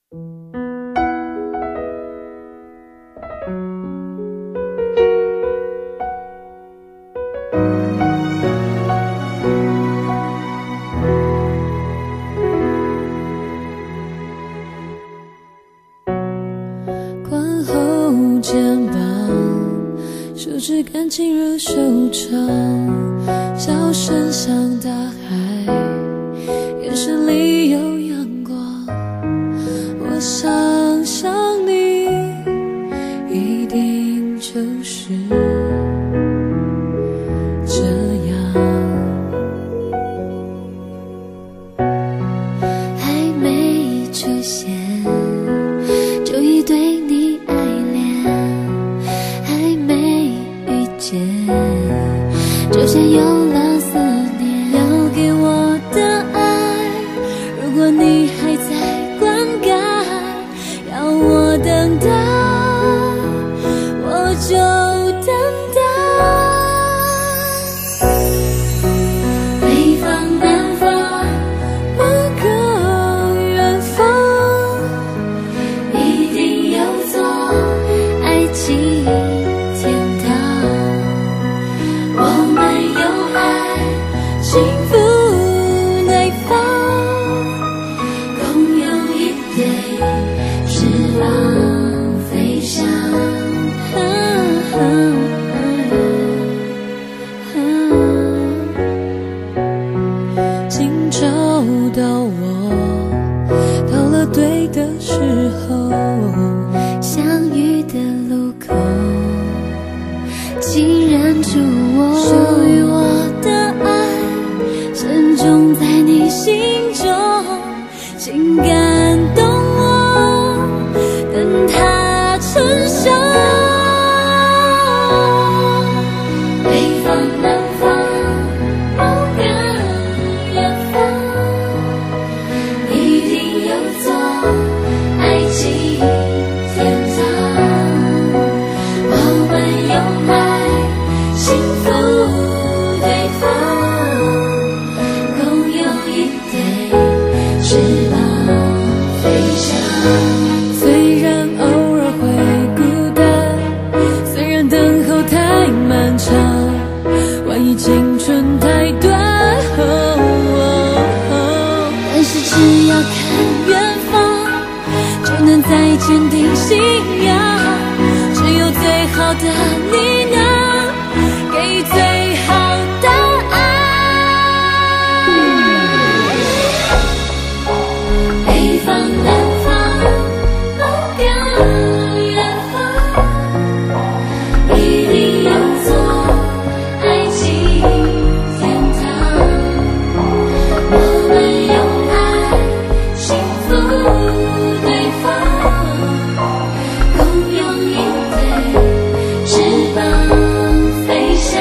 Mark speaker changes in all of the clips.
Speaker 1: 宽厚肩膀，手指感情如手掌，笑声像大海，眼神里有阳光。我想象你一定就是这样，还没出现就已对你爱恋，还没遇见就先有了思念。要给我的爱，如果你还在灌溉，要我等待，我就等待。北方南方某个远方，一定有座爱情天堂，我们有爱幸福对方，共有一对翅膀飞翔。请找到我，到了对的时候，相遇的路口，请认出我。属于我的爱，深种在你心中，请感动我，等它成熟。北方南方某个远方，一定有座爱情天堂，我们有爱幸福对方，共有一对翅膀飞翔。虽然偶尔会孤单，虽然等候太漫长，万一青春太短，但是只要看远方，就能再坚定信仰。只有最好的你能给予最好的爱。北方南方某个远方，一定有座爱情天堂，我们有爱幸福对方，共有一对翅膀飞翔。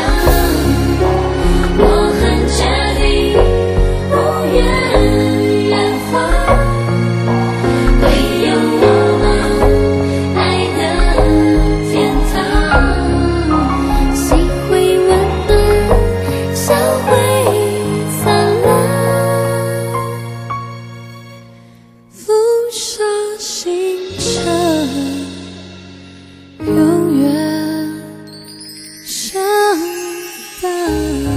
Speaker 1: 我很确定，不远远方会有我们爱的天堂，心会温暖，笑会灿烂，浮上星辰，永远相伴。